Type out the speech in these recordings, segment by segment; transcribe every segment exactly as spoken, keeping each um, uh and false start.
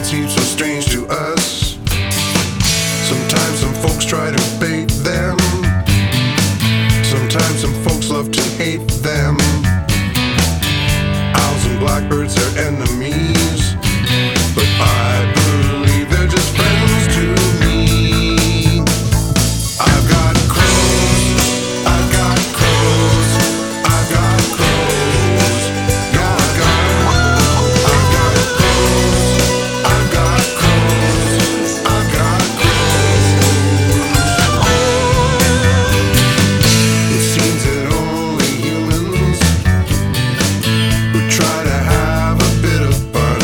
seems so strange to us. Sometimes some folks try to bait them. Sometimes some folks love to hate them. Owls and blackbirds are enemies, but I believe they're just friends to me. I've got crows, I've got crows, I've got crows. Yeah, I've got, I've got crows, I've got crows, I've got crows. It seems that only humans who try to have a bit of fun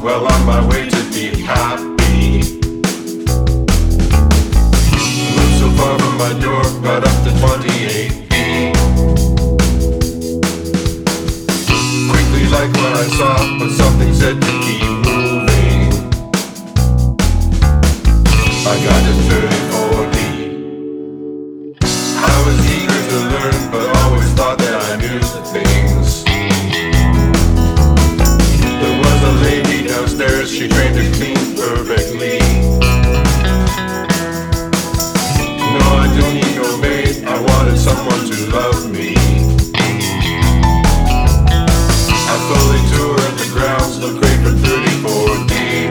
well on my way to be happy. Moved so far from my door, got up to twenty-eight B. Quickly like what I saw, but something said to keep moving. I got to thirty-four D. I was eager to learn, but always thought that I knew the things. There was a lady downstairs, she trained to clean perfectly. No, I don't need no maid, I wanted someone to love me. I fully toured the grounds, looked great for thirty-four D.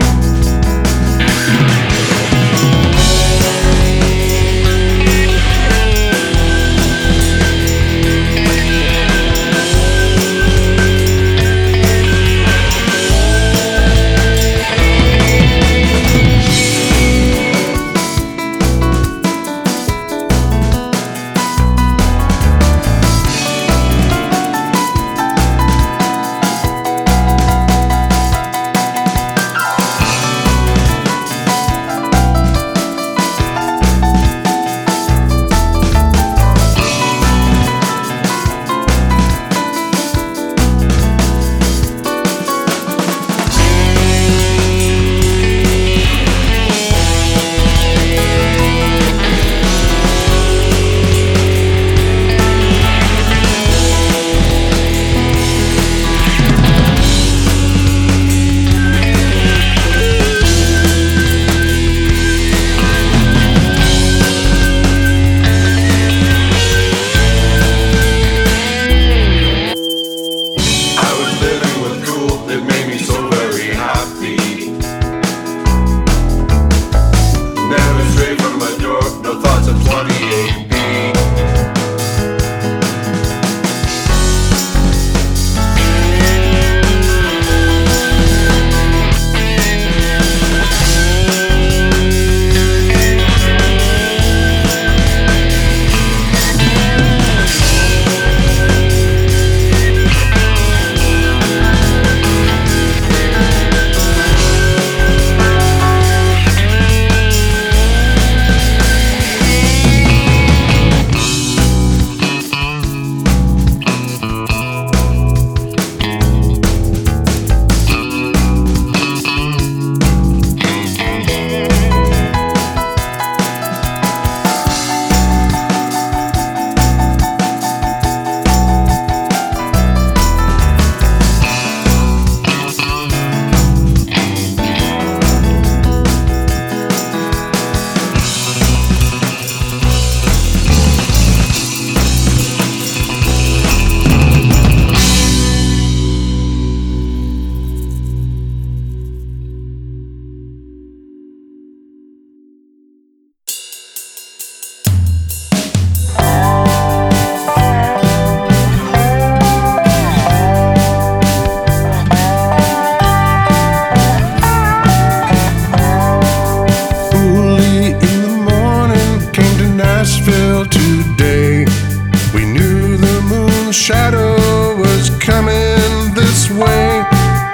Shadow was coming this way.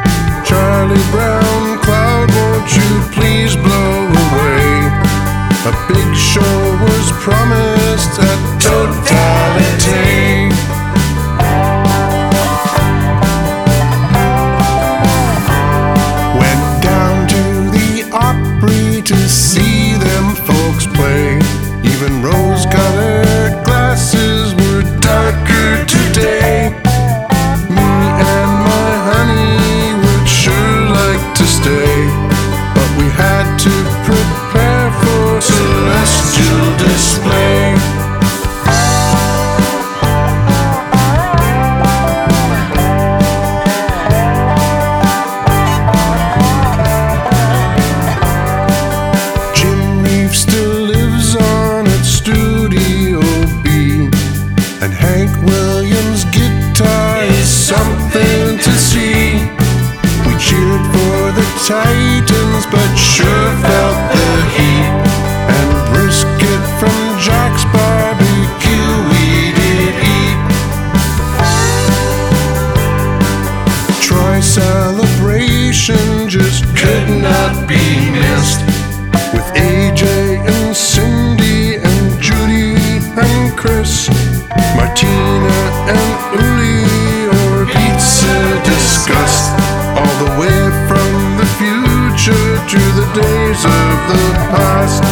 Charlie Brown cloud, won't you please blow away? A big show was promised at Totality. Went down to the Opry to see them folks play. Even rose-colored glasses were darker today. Me and my honey would sure like to stay, but we had to prepare for celestial display. Jim Reeves still lives on at Studio B, and Hank Williams' guitar is something to see. We cheered for the Titans, but sure felt the heat. And brisket from Jack's barbecue we did eat. Troy Celebration just could not be missed. With A J and Cindy and Judy and Chris, Martina and Uli, or pizza discussed, all the way from the future to the days of the past.